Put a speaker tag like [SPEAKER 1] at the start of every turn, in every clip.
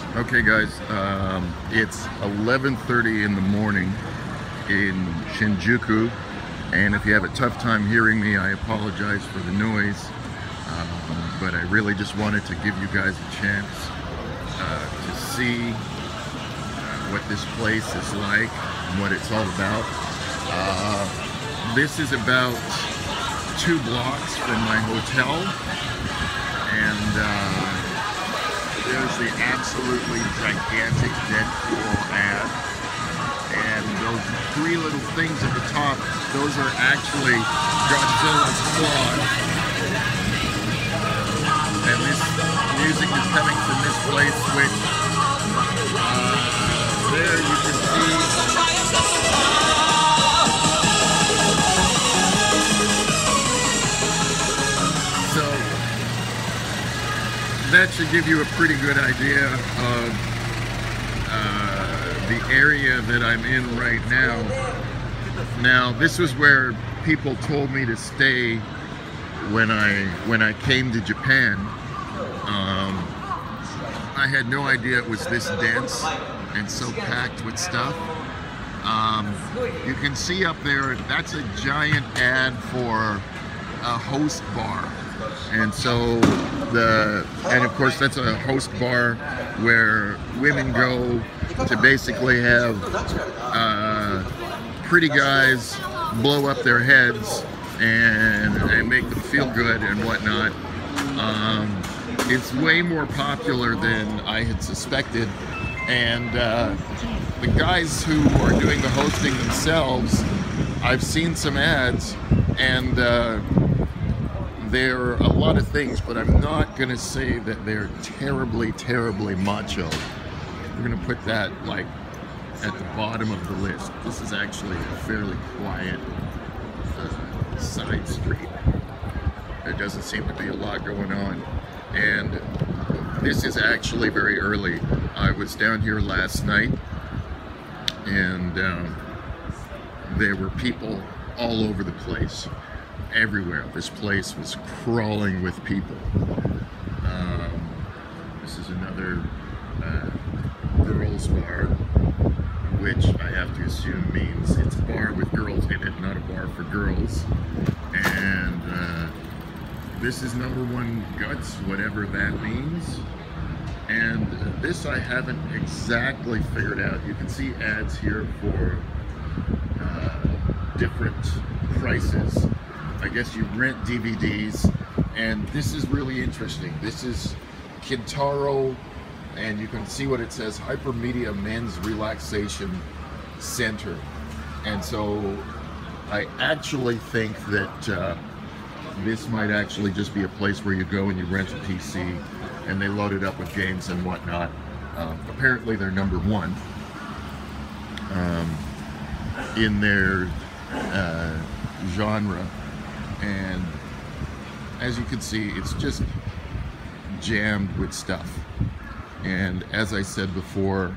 [SPEAKER 1] Okay, guys, it's 11:30 in the morning in Shinjuku, and if you have a tough time hearing me, I apologize for the noise, but I really just wanted to give you guys a chance to see what this place is like and what it's all about. This is about 2 blocks from my hotel, and there's the absolutely gigantic Deadpool ad, and those 3 little things at the top, those are actually Godzilla's claws. And this music is coming from this place, which there you can see. That should give you a pretty good idea of the area that I'm in right now. Now, this was where people told me to stay when I came to Japan. I had no idea it was this dense and so packed with stuff. You can see up there, that's a giant ad for a host bar. And so and of course that's a host bar where women go to basically have pretty guys blow up their heads and make them feel good and whatnot. It's way more popular than I had suspected, and the guys who are doing the hosting themselves, I've seen some ads, and they're a lot of things, but I'm not going to say that they're terribly, terribly macho. We're going to put that like at the bottom of the list. This is actually a fairly quiet side street. There doesn't seem to be a lot going on. And this is actually very early. I was down here last night, and there were people all over the place. Everywhere. This place was crawling with people. This is another girls' bar, which I have to assume means it's a bar with girls in it, not a bar for girls. And this is number 1 Guts, whatever that means. And this I haven't exactly figured out. You can see ads here for different prices. I guess you rent DVDs, and this is really interesting. This is Kintaro, and you can see what it says, Hypermedia Men's Relaxation Center. And so I actually think that this might actually just be a place where you go and you rent a PC, and they load it up with games and whatnot. Apparently they're number 1 in their genre. And as you can see, it's just jammed with stuff. And as I said before,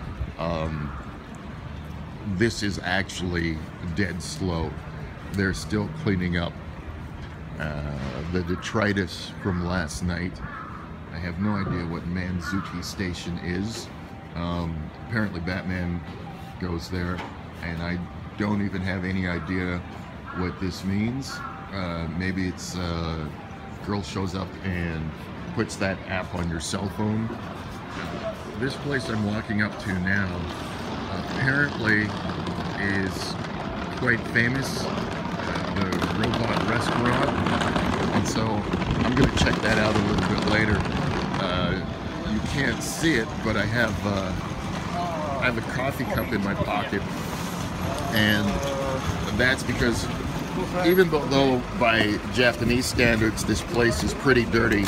[SPEAKER 1] this is actually dead slow. They're still cleaning up the detritus from last night. I have no idea what Manzuki Station is. Apparently Batman goes there, and I don't even have any idea what this means. Maybe it's girl shows up and puts that app on your cell phone. This place I'm walking up to now apparently is quite famous, the Robot Restaurant, and so I'm going to check that out a little bit later. You can't see it, but I have a coffee cup in my pocket, and that's because even though by Japanese standards this place is pretty dirty,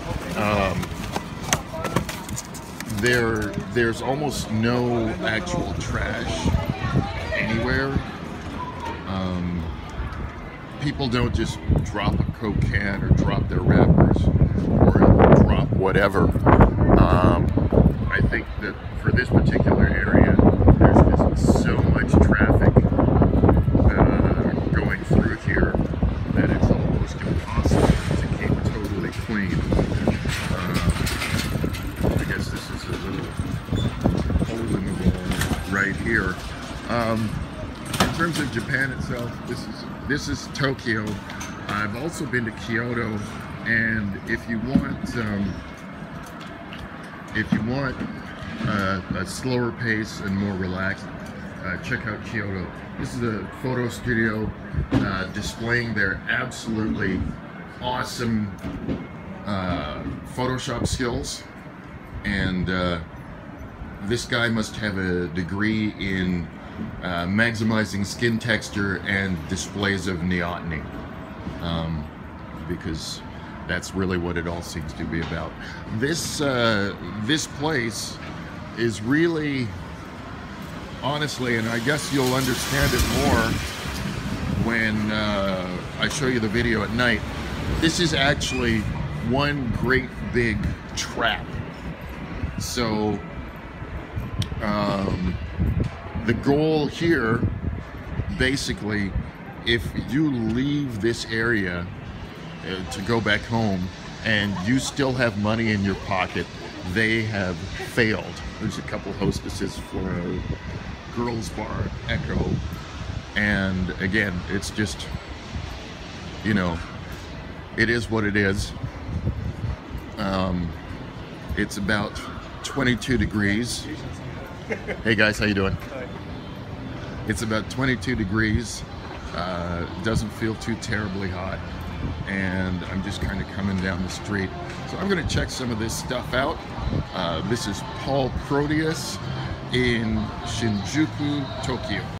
[SPEAKER 1] there's almost no actual trash anywhere. People don't just drop a Coke can or drop their wrappers or drop whatever. I think that for this particular area, there's just so much traffic going through here that it's almost impossible to keep totally clean. I guess this is a little In terms of Japan itself, this is Tokyo. I've also been to Kyoto, and if you want a slower pace and more relaxed, check out Kyoto. This is a photo studio displaying their absolutely awesome Photoshop skills, and this guy must have a degree in maximizing skin texture and displays of neoteny, because that's really what it all seems to be about. This place is really, honestly, and I guess you'll understand it more when I show you the video at night, this is actually one great big trap. So the goal here, basically, if you leave this area to go back home and you still have money in your pocket, they have failed. There's a couple hostesses for a girls bar, Echo, and again, it's just, you know, it is what it is. It's about 22 degrees. Hey guys, how you doing?
[SPEAKER 2] Hi.
[SPEAKER 1] It's about 22 degrees. Doesn't feel too terribly hot, and I'm just kind of coming down the street. So I'm going to check some of this stuff out. This is Paul Proteus in Shinjuku, Tokyo.